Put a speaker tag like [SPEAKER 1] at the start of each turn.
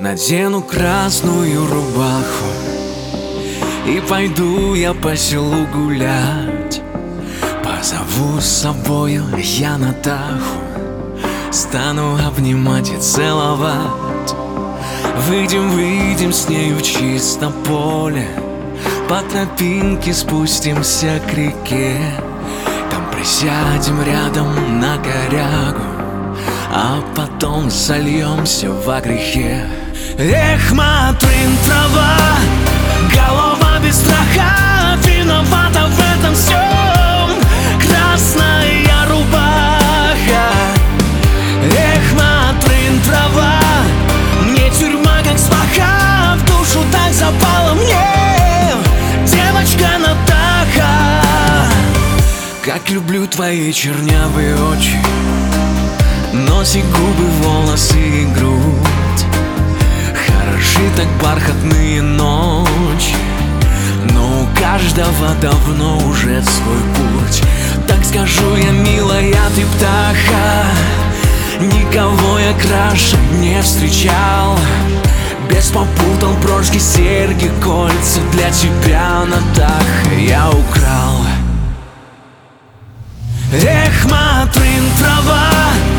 [SPEAKER 1] Надену красную рубаху и пойду я по селу гулять. Позову с собою я Натаху, стану обнимать и целовать. Выйдем с ней в чисто поле, по тропинке спустимся к реке. Там присядем рядом на корягу, а потом сольемся во грехе. Эх, Матрин, трава, голова без страха, виновата в этом всем красная рубаха. Эх, Матрин, трава, мне тюрьма как сваха, в душу так запала мне девочка Натаха. Как люблю твои чернявые очи, носик, губы, волосы и грудь. Хороши так бархатные ночи, но у каждого давно уже свой путь. Так скажу я, милая, ты птаха, никого я краше не встречал. Без попутал брошки, серьги, кольца, для тебя, Натаха, я украл. Эх, Матрин, трава,